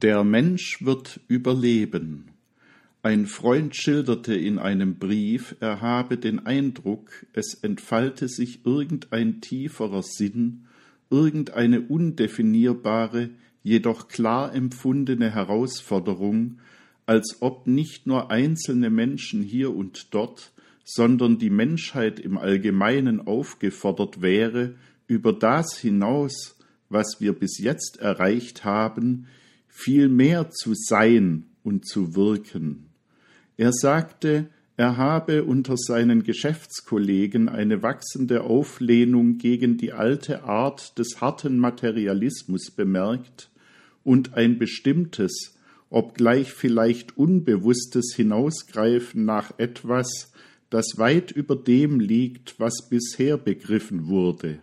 Der Mensch wird überleben. Ein Freund schilderte in einem Brief, er habe den Eindruck, es entfalte sich irgendein tieferer Sinn, irgendeine undefinierbare, jedoch klar empfundene Herausforderung, als ob nicht nur einzelne Menschen hier und dort, sondern die Menschheit im Allgemeinen aufgefordert wäre, über das hinaus, was wir bis jetzt erreicht haben, viel mehr zu sein und zu wirken. Er sagte, er habe unter seinen Geschäftskollegen eine wachsende Auflehnung gegen die alte Art des harten Materialismus bemerkt und ein bestimmtes, obgleich vielleicht unbewusstes Hinausgreifen nach etwas, das weit über dem liegt, was bisher begriffen wurde.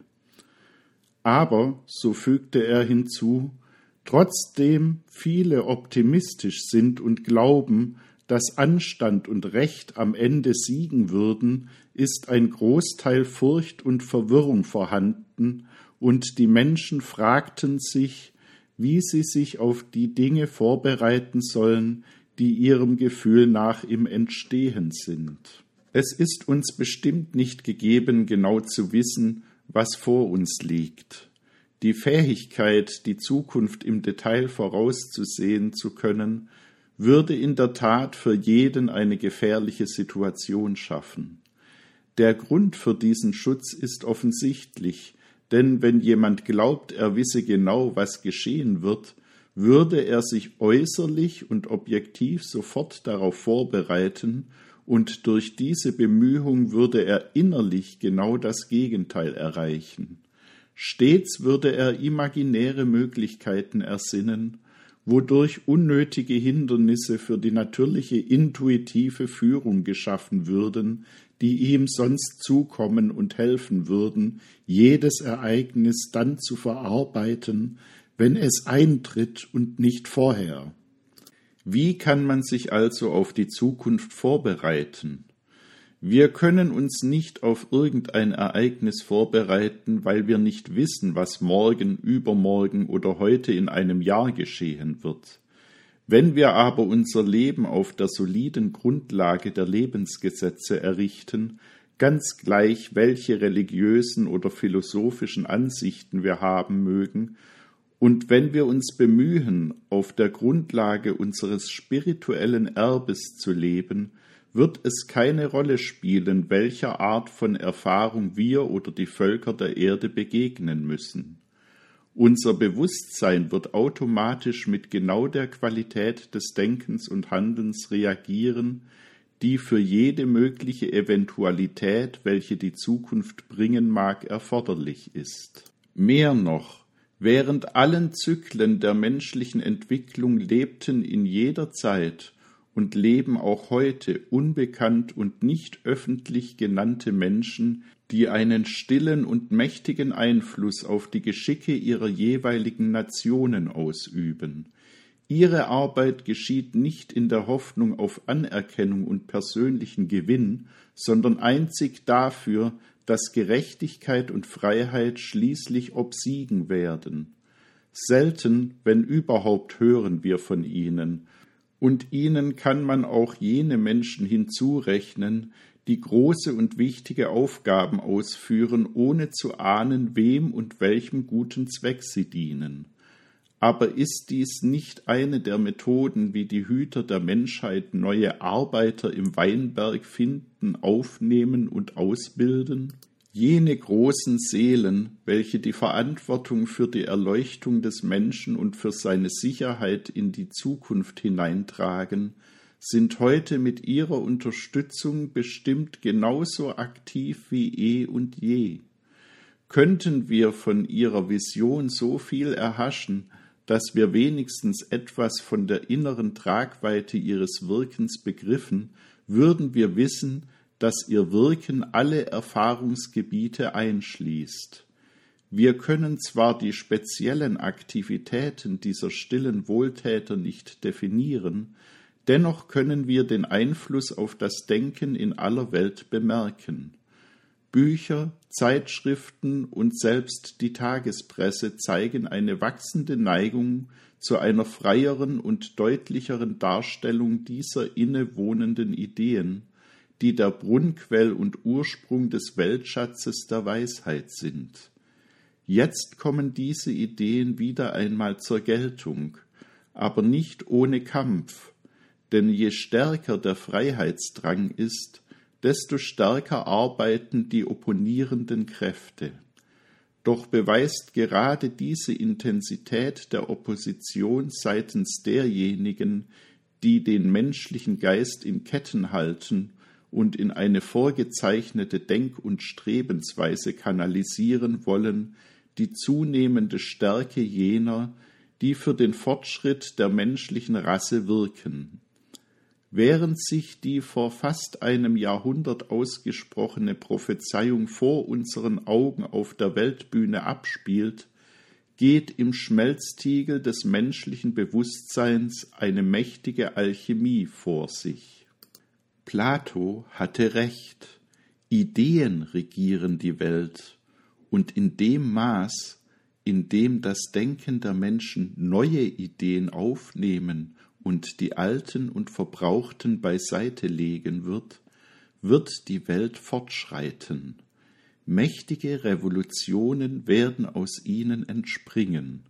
Aber, so fügte er hinzu, trotzdem viele optimistisch sind und glauben, dass Anstand und Recht am Ende siegen würden, ist ein Großteil Furcht und Verwirrung vorhanden, und die Menschen fragten sich, wie sie sich auf die Dinge vorbereiten sollen, die ihrem Gefühl nach im Entstehen sind. Es ist uns bestimmt nicht gegeben, genau zu wissen, was vor uns liegt. Die Fähigkeit, die Zukunft im Detail vorauszusehen zu können, würde in der Tat für jeden eine gefährliche Situation schaffen. Der Grund für diesen Schutz ist offensichtlich, denn wenn jemand glaubt, er wisse genau, was geschehen wird, würde er sich äußerlich und objektiv sofort darauf vorbereiten, und durch diese Bemühung würde er innerlich genau das Gegenteil erreichen. Stets würde er imaginäre Möglichkeiten ersinnen, wodurch unnötige Hindernisse für die natürliche intuitive Führung geschaffen würden, die ihm sonst zukommen und helfen würden, jedes Ereignis dann zu verarbeiten, wenn es eintritt und nicht vorher. Wie kann man sich also auf die Zukunft vorbereiten? Wir können uns nicht auf irgendein Ereignis vorbereiten, weil wir nicht wissen, was morgen, übermorgen oder heute in einem Jahr geschehen wird. Wenn wir aber unser Leben auf der soliden Grundlage der Lebensgesetze errichten, ganz gleich welche religiösen oder philosophischen Ansichten wir haben mögen, und wenn wir uns bemühen, auf der Grundlage unseres spirituellen Erbes zu leben, wird es keine Rolle spielen, welcher Art von Erfahrung wir oder die Völker der Erde begegnen müssen. Unser Bewusstsein wird automatisch mit genau der Qualität des Denkens und Handelns reagieren, die für jede mögliche Eventualität, welche die Zukunft bringen mag, erforderlich ist. Mehr noch, während allen Zyklen der menschlichen Entwicklung lebten in jeder Zeit und leben auch heute unbekannt und nicht öffentlich genannte Menschen, die einen stillen und mächtigen Einfluss auf die Geschicke ihrer jeweiligen Nationen ausüben. Ihre Arbeit geschieht nicht in der Hoffnung auf Anerkennung und persönlichen Gewinn, sondern einzig dafür, dass Gerechtigkeit und Freiheit schließlich obsiegen werden. Selten, wenn überhaupt, hören wir von ihnen, und ihnen kann man auch jene Menschen hinzurechnen, die große und wichtige Aufgaben ausführen, ohne zu ahnen, wem und welchem guten Zweck sie dienen. Aber ist dies nicht eine der Methoden, wie die Hüter der Menschheit neue Arbeiter im Weinberg finden, aufnehmen und ausbilden? Jene großen Seelen, welche die Verantwortung für die Erleuchtung des Menschen und für seine Sicherheit in die Zukunft hineintragen, sind heute mit ihrer Unterstützung bestimmt genauso aktiv wie eh und je. Könnten wir von ihrer Vision so viel erhaschen, dass wir wenigstens etwas von der inneren Tragweite ihres Wirkens begriffen, würden wir wissen, dass ihr Wirken alle Erfahrungsgebiete einschließt. Wir können zwar die speziellen Aktivitäten dieser stillen Wohltäter nicht definieren, dennoch können wir den Einfluss auf das Denken in aller Welt bemerken. Bücher, Zeitschriften und selbst die Tagespresse zeigen eine wachsende Neigung zu einer freieren und deutlicheren Darstellung dieser innewohnenden Ideen, die der Brunnquell und Ursprung des Weltschatzes der Weisheit sind. Jetzt kommen diese Ideen wieder einmal zur Geltung, aber nicht ohne Kampf, denn je stärker der Freiheitsdrang ist, desto stärker arbeiten die opponierenden Kräfte. Doch beweist gerade diese Intensität der Opposition seitens derjenigen, die den menschlichen Geist in Ketten halten und in eine vorgezeichnete Denk- und Strebensweise kanalisieren wollen, die zunehmende Stärke jener, die für den Fortschritt der menschlichen Rasse wirken. Während sich die vor fast einem Jahrhundert ausgesprochene Prophezeiung vor unseren Augen auf der Weltbühne abspielt, geht im Schmelztiegel des menschlichen Bewusstseins eine mächtige Alchemie vor sich. Plato hatte recht, Ideen regieren die Welt, und in dem Maß, in dem das Denken der Menschen neue Ideen aufnehmen und die alten und verbrauchten beiseite legen wird die Welt fortschreiten. Mächtige Revolutionen werden aus ihnen entspringen.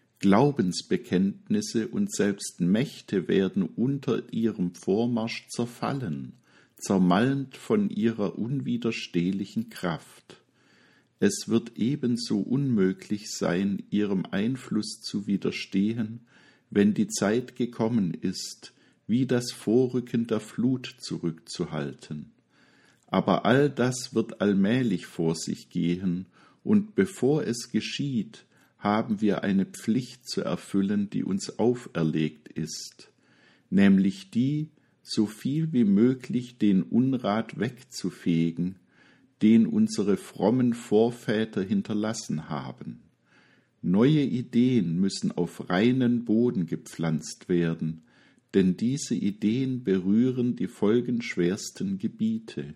Glaubensbekenntnisse und selbst Mächte werden unter ihrem Vormarsch zerfallen, zermalmt von ihrer unwiderstehlichen Kraft. Es wird ebenso unmöglich sein, ihrem Einfluss zu widerstehen, wenn die Zeit gekommen ist, wie das Vorrücken der Flut zurückzuhalten. Aber all das wird allmählich vor sich gehen, und bevor es geschieht, haben wir eine Pflicht zu erfüllen, die uns auferlegt ist, nämlich die, so viel wie möglich den Unrat wegzufegen, den unsere frommen Vorväter hinterlassen haben. Neue Ideen müssen auf reinen Boden gepflanzt werden, denn diese Ideen berühren die folgenschwersten Gebiete.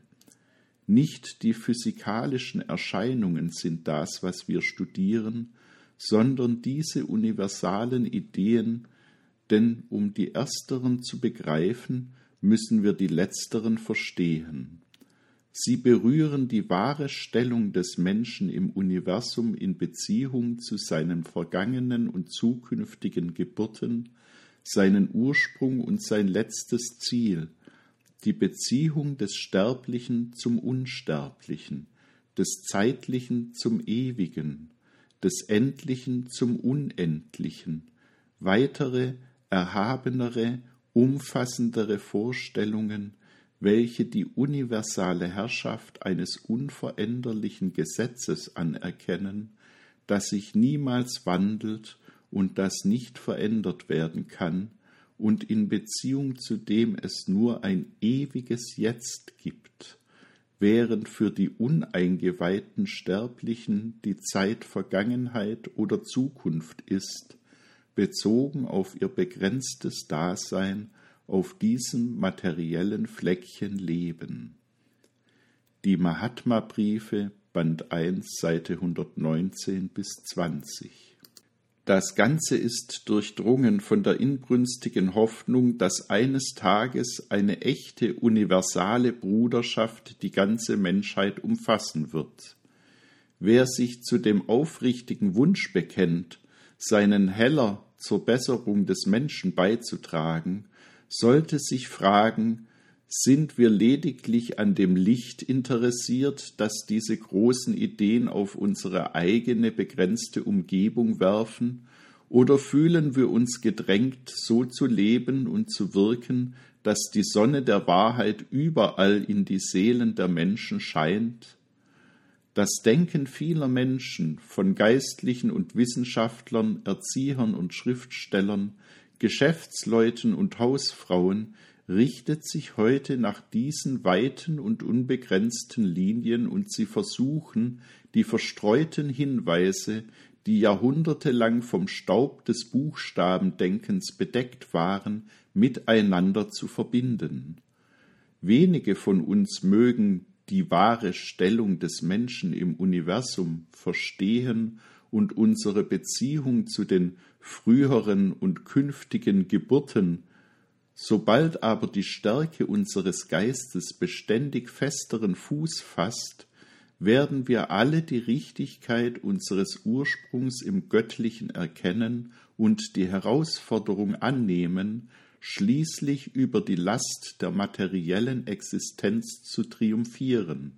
Nicht die physikalischen Erscheinungen sind das, was wir studieren, sondern diese universalen Ideen, denn um die ersteren zu begreifen, müssen wir die letzteren verstehen. Sie berühren die wahre Stellung des Menschen im Universum in Beziehung zu seinen vergangenen und zukünftigen Geburten, seinen Ursprung und sein letztes Ziel, die Beziehung des Sterblichen zum Unsterblichen, des Zeitlichen zum Ewigen, des Endlichen zum Unendlichen, weitere, erhabenere, umfassendere Vorstellungen, welche die universale Herrschaft eines unveränderlichen Gesetzes anerkennen, das sich niemals wandelt und das nicht verändert werden kann und in Beziehung zu dem es nur ein ewiges Jetzt gibt, während für die uneingeweihten Sterblichen die Zeit Vergangenheit oder Zukunft ist, bezogen auf ihr begrenztes Dasein auf diesem materiellen Fleckchen Leben. Die Mahatma-Briefe, Band 1, Seite 119 bis 20. Das Ganze ist durchdrungen von der inbrünstigen Hoffnung, dass eines Tages eine echte universale Bruderschaft die ganze Menschheit umfassen wird. Wer sich zu dem aufrichtigen Wunsch bekennt, seinen Heller zur Besserung des Menschen beizutragen, sollte sich fragen, sind wir lediglich an dem Licht interessiert, das diese großen Ideen auf unsere eigene begrenzte Umgebung werfen, oder fühlen wir uns gedrängt, so zu leben und zu wirken, dass die Sonne der Wahrheit überall in die Seelen der Menschen scheint? Das Denken vieler Menschen, von Geistlichen und Wissenschaftlern, Erziehern und Schriftstellern, Geschäftsleuten und Hausfrauen richtet sich heute nach diesen weiten und unbegrenzten Linien, und sie versuchen, die verstreuten Hinweise, die jahrhundertelang vom Staub des Buchstabendenkens bedeckt waren, miteinander zu verbinden. Wenige von uns mögen die wahre Stellung des Menschen im Universum verstehen und unsere Beziehung zu den früheren und künftigen Geburten, sobald aber die Stärke unseres Geistes beständig festeren Fuß fasst, werden wir alle die Richtigkeit unseres Ursprungs im Göttlichen erkennen und die Herausforderung annehmen, schließlich über die Last der materiellen Existenz zu triumphieren.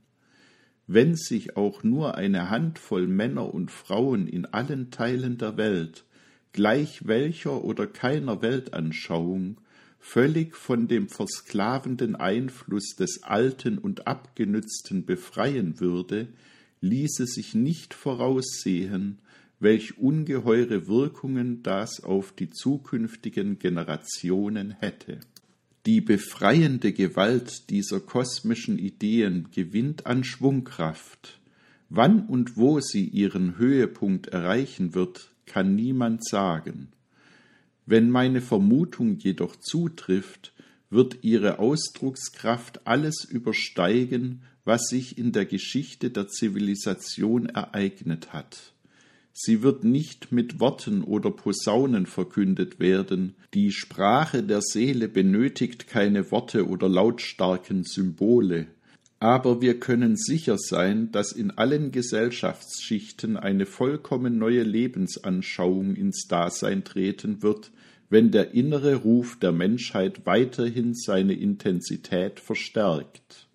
Wenn sich auch nur eine Handvoll Männer und Frauen in allen Teilen der Welt, gleich welcher oder keiner Weltanschauung, völlig von dem versklavenden Einfluss des Alten und Abgenützten befreien würde, ließe sich nicht voraussehen, welch ungeheure Wirkungen das auf die zukünftigen Generationen hätte. Die befreiende Gewalt dieser kosmischen Ideen gewinnt an Schwungkraft. Wann und wo sie ihren Höhepunkt erreichen wird, kann niemand sagen. Wenn meine Vermutung jedoch zutrifft, wird ihre Ausdruckskraft alles übersteigen, was sich in der Geschichte der Zivilisation ereignet hat. Sie wird nicht mit Worten oder Posaunen verkündet werden. Die Sprache der Seele benötigt keine Worte oder lautstarken Symbole. Aber wir können sicher sein, dass in allen Gesellschaftsschichten eine vollkommen neue Lebensanschauung ins Dasein treten wird, wenn der innere Ruf der Menschheit weiterhin seine Intensität verstärkt.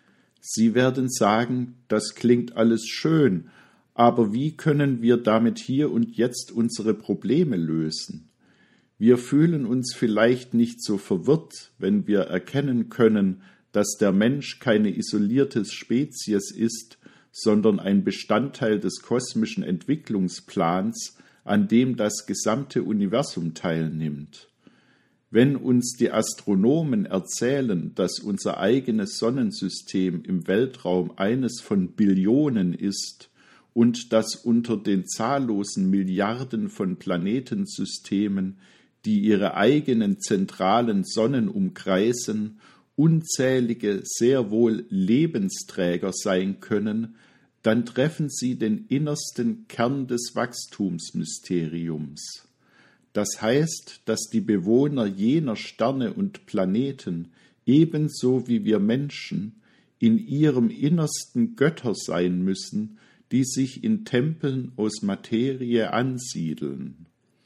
Sie werden sagen, das klingt alles schön, aber wie können wir damit hier und jetzt unsere Probleme lösen? Wir fühlen uns vielleicht nicht so verwirrt, wenn wir erkennen können, dass der Mensch keine isolierte Spezies ist, sondern ein Bestandteil des kosmischen Entwicklungsplans, an dem das gesamte Universum teilnimmt. Wenn uns die Astronomen erzählen, dass unser eigenes Sonnensystem im Weltraum eines von Billionen ist und dass unter den zahllosen Milliarden von Planetensystemen, die ihre eigenen zentralen Sonnen umkreisen, unzählige sehr wohl Lebensträger sein können, dann treffen sie den innersten Kern des Wachstumsmysteriums. Das heißt, dass die Bewohner jener Sterne und Planeten, ebenso wie wir Menschen, in ihrem Innersten Götter sein müssen, die sich in Tempeln aus Materie ansiedeln.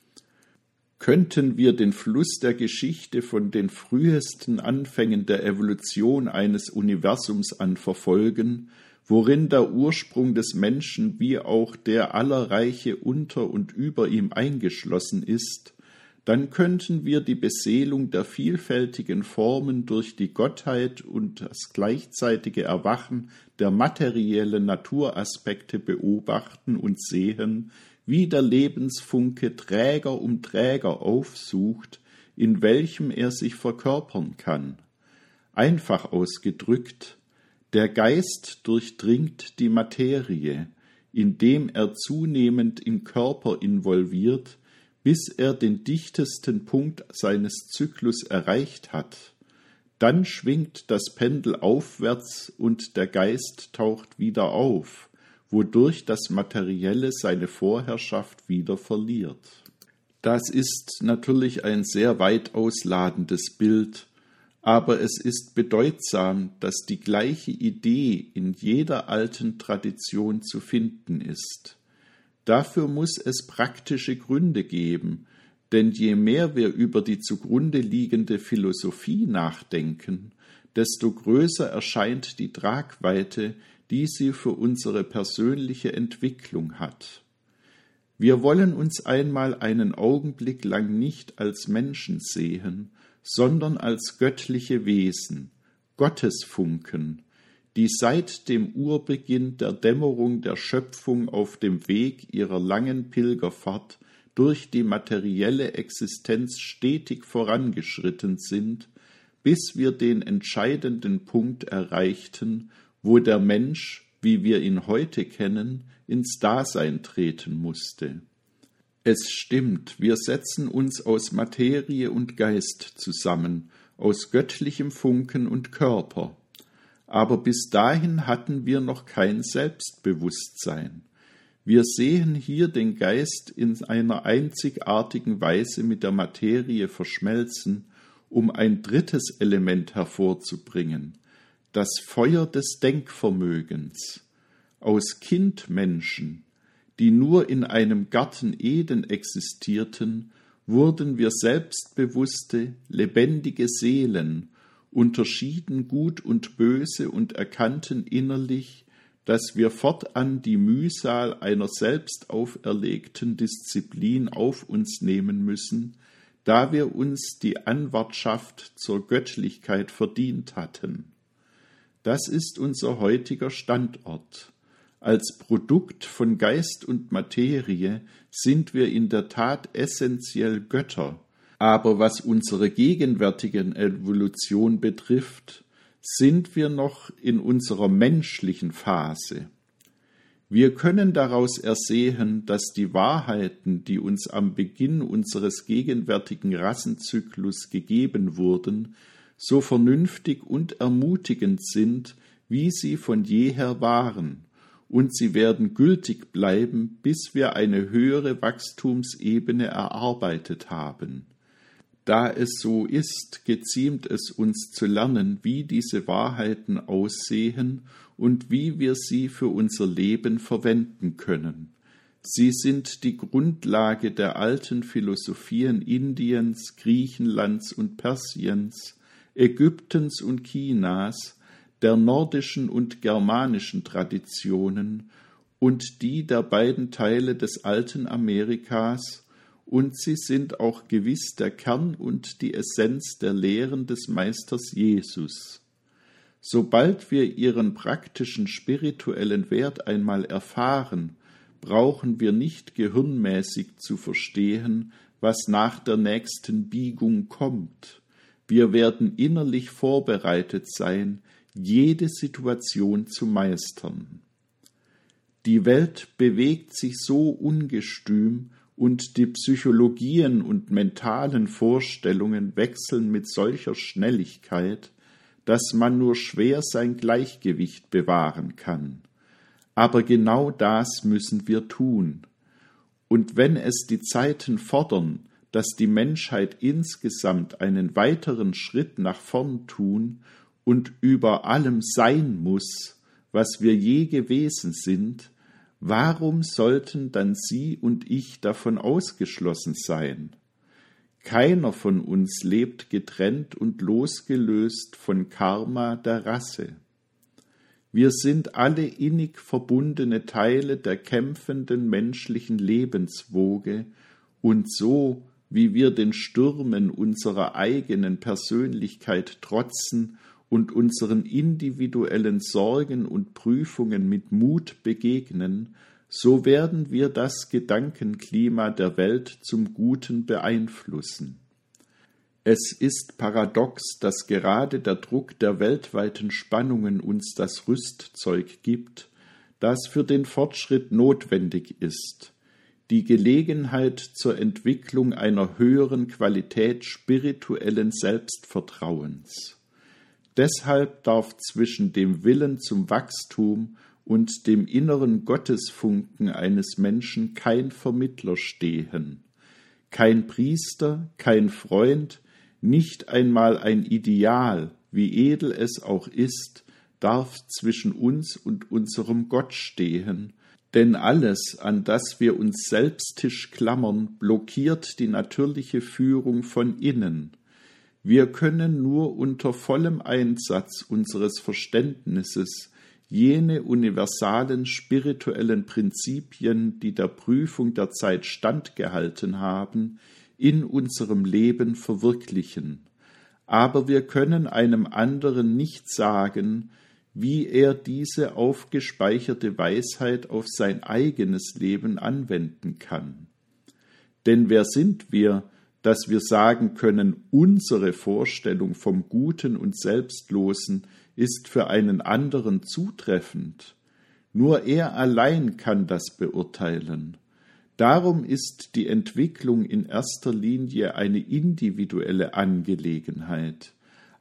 Könnten wir den Fluss der Geschichte von den frühesten Anfängen der Evolution eines Universums an verfolgen, worin der Ursprung des Menschen wie auch der aller Reiche unter und über ihm eingeschlossen ist, dann könnten wir die Beseelung der vielfältigen Formen durch die Gottheit und das gleichzeitige Erwachen der materiellen Naturaspekte beobachten und sehen, wie der Lebensfunke Träger um Träger aufsucht, in welchem er sich verkörpern kann. Einfach ausgedrückt, der Geist durchdringt die Materie, indem er zunehmend im Körper involviert, bis er den dichtesten Punkt seines Zyklus erreicht hat. Dann schwingt das Pendel aufwärts und der Geist taucht wieder auf, wodurch das Materielle seine Vorherrschaft wieder verliert. Das ist natürlich ein sehr weit ausladendes Bild, aber es ist bedeutsam, dass die gleiche Idee in jeder alten Tradition zu finden ist. Dafür muss es praktische Gründe geben, denn je mehr wir über die zugrunde liegende Philosophie nachdenken, desto größer erscheint die Tragweite, die sie für unsere persönliche Entwicklung hat. Wir wollen uns einmal einen Augenblick lang nicht als Menschen sehen, sondern als göttliche Wesen, Gottesfunken, die seit dem Urbeginn der Dämmerung der Schöpfung auf dem Weg ihrer langen Pilgerfahrt durch die materielle Existenz stetig vorangeschritten sind, bis wir den entscheidenden Punkt erreichten, wo der Mensch, wie wir ihn heute kennen, ins Dasein treten musste. Es stimmt, wir setzen uns aus Materie und Geist zusammen, aus göttlichem Funken und Körper. Aber bis dahin hatten wir noch kein Selbstbewusstsein. Wir sehen hier den Geist in einer einzigartigen Weise mit der Materie verschmelzen, um ein drittes Element hervorzubringen, das Feuer des Denkvermögens. Aus Kindmenschen, die nur in einem Garten Eden existierten, wurden wir selbstbewusste, lebendige Seelen, unterschieden Gut und Böse und erkannten innerlich, dass wir fortan die Mühsal einer selbst auferlegten Disziplin auf uns nehmen müssen, da wir uns die Anwartschaft zur Göttlichkeit verdient hatten. Das ist unser heutiger Standort. Als Produkt von Geist und Materie sind wir in der Tat essentiell Götter, aber was unsere gegenwärtige Evolution betrifft, sind wir noch in unserer menschlichen Phase. Wir können daraus ersehen, dass die Wahrheiten, die uns am Beginn unseres gegenwärtigen Rassenzyklus gegeben wurden, so vernünftig und ermutigend sind, wie sie von jeher waren, und sie werden gültig bleiben, bis wir eine höhere Wachstumsebene erarbeitet haben. Da es so ist, geziemt es uns zu lernen, wie diese Wahrheiten aussehen und wie wir sie für unser Leben verwenden können. Sie sind die Grundlage der alten Philosophien Indiens, Griechenlands und Persiens, Ägyptens und Chinas, der nordischen und germanischen Traditionen und die der beiden Teile des alten Amerikas, und sie sind auch gewiss der Kern und die Essenz der Lehren des Meisters Jesus. Sobald wir ihren praktischen spirituellen Wert einmal erfahren, brauchen wir nicht gehirnmäßig zu verstehen, was nach der nächsten Biegung kommt. Wir werden innerlich vorbereitet sein, jede Situation zu meistern. Die Welt bewegt sich so ungestüm, und die Psychologien und mentalen Vorstellungen wechseln mit solcher Schnelligkeit, dass man nur schwer sein Gleichgewicht bewahren kann. Aber genau das müssen wir tun. Und wenn es die Zeiten fordern, dass die Menschheit insgesamt einen weiteren Schritt nach vorn tun und über allem sein muss, was wir je gewesen sind, warum sollten dann Sie und ich davon ausgeschlossen sein? Keiner von uns lebt getrennt und losgelöst von Karma der Rasse. Wir sind alle innig verbundene Teile der kämpfenden menschlichen Lebenswoge, und so, wie wir den Stürmen unserer eigenen Persönlichkeit trotzen und unseren individuellen Sorgen und Prüfungen mit Mut begegnen, so werden wir das Gedankenklima der Welt zum Guten beeinflussen. Es ist paradox, dass gerade der Druck der weltweiten Spannungen uns das Rüstzeug gibt, das für den Fortschritt notwendig ist, die Gelegenheit zur Entwicklung einer höheren Qualität spirituellen Selbstvertrauens. Deshalb darf zwischen dem Willen zum Wachstum und dem inneren Gottesfunken eines Menschen kein Vermittler stehen. Kein Priester, kein Freund, nicht einmal ein Ideal, wie edel es auch ist, darf zwischen uns und unserem Gott stehen, denn alles, an das wir uns selbstisch klammern, blockiert die natürliche Führung von innen. Wir können nur unter vollem Einsatz unseres Verständnisses jene universalen spirituellen Prinzipien, die der Prüfung der Zeit standgehalten haben, in unserem Leben verwirklichen. Aber wir können einem anderen nicht sagen, wie er diese aufgespeicherte Weisheit auf sein eigenes Leben anwenden kann. Denn wer sind wir, dass wir sagen können, unsere Vorstellung vom Guten und Selbstlosen ist für einen anderen zutreffend. Nur er allein kann das beurteilen. Darum ist die Entwicklung in erster Linie eine individuelle Angelegenheit.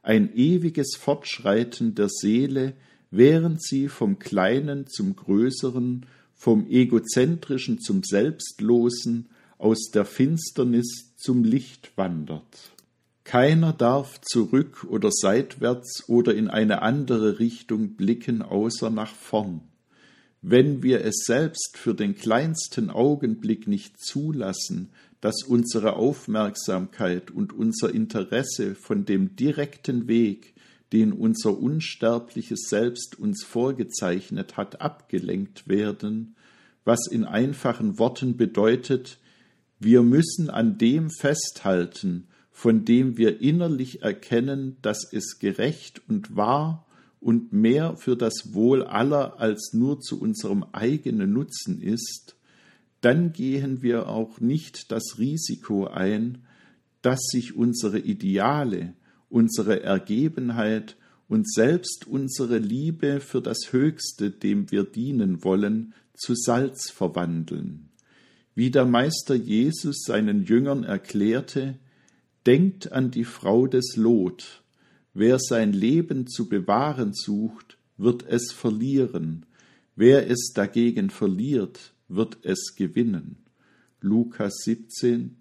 ein ewiges Fortschreiten der Seele, während sie vom Kleinen zum Größeren, vom Egozentrischen zum Selbstlosen, aus der Finsternis zum Licht wandert. Keiner darf zurück oder seitwärts oder in eine andere Richtung blicken, außer nach vorn. Wenn wir es selbst für den kleinsten Augenblick nicht zulassen, dass unsere Aufmerksamkeit und unser Interesse von dem direkten Weg, den unser unsterbliches Selbst uns vorgezeichnet hat, abgelenkt werden, was in einfachen Worten bedeutet, wir müssen an dem festhalten, von dem wir innerlich erkennen, dass es gerecht und wahr und mehr für das Wohl aller als nur zu unserem eigenen Nutzen ist, dann gehen wir auch nicht das Risiko ein, dass sich unsere Ideale, unsere Ergebenheit und selbst unsere Liebe für das Höchste, dem wir dienen wollen, zu Salz verwandeln. Wie der Meister Jesus seinen Jüngern erklärte, denkt an die Frau des Lot. Wer sein Leben zu bewahren sucht, wird es verlieren. Wer es dagegen verliert, wird es gewinnen. Lukas 17,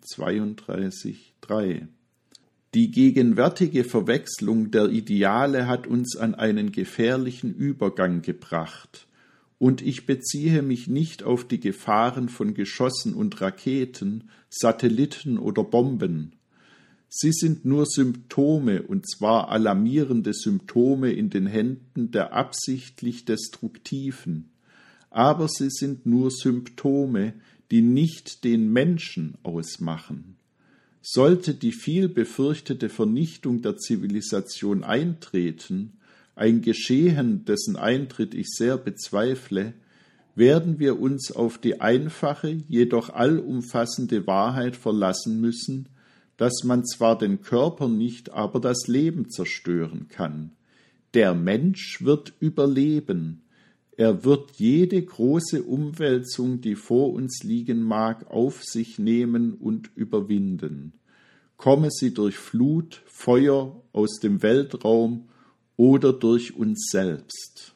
32, 3. Die gegenwärtige Verwechslung der Ideale hat uns an einen gefährlichen Übergang gebracht. Und ich beziehe mich nicht auf die Gefahren von Geschossen und Raketen, Satelliten oder Bomben. Sie sind nur Symptome, und zwar alarmierende Symptome in den Händen der absichtlich Destruktiven. Aber sie sind nur Symptome, die nicht den Menschen ausmachen. Sollte die viel befürchtete Vernichtung der Zivilisation eintreten, ein Geschehen, dessen Eintritt ich sehr bezweifle, werden wir uns auf die einfache, jedoch allumfassende Wahrheit verlassen müssen, dass man zwar den Körper nicht, aber das Leben zerstören kann. Der Mensch wird überleben. Er wird jede große Umwälzung, die vor uns liegen mag, auf sich nehmen und überwinden. Komme sie durch Flut, Feuer aus dem Weltraum oder durch uns selbst.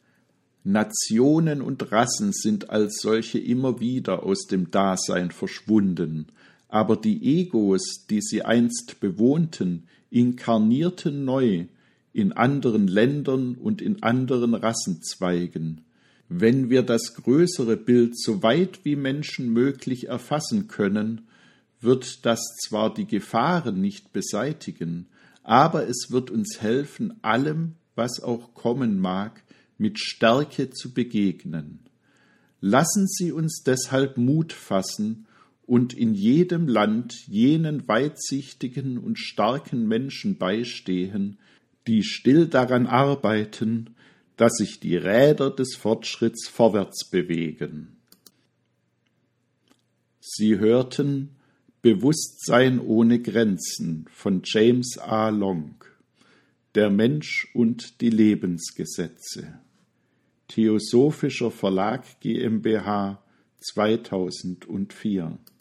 Nationen und Rassen sind als solche immer wieder aus dem Dasein verschwunden, aber die Egos, die sie einst bewohnten, inkarnierten neu in anderen Ländern und in anderen Rassenzweigen. Wenn wir das größere Bild so weit wie Menschen möglich erfassen können, wird das zwar die Gefahren nicht beseitigen, aber es wird uns helfen, allem, was auch kommen mag, mit Stärke zu begegnen. Lassen Sie uns deshalb Mut fassen und in jedem Land jenen weitsichtigen und starken Menschen beistehen, die still daran arbeiten, dass sich die Räder des Fortschritts vorwärts bewegen. Sie hörten Bewusstsein ohne Grenzen von James A. Long, Der Mensch und die Lebensgesetze. Theosophischer Verlag GmbH 2004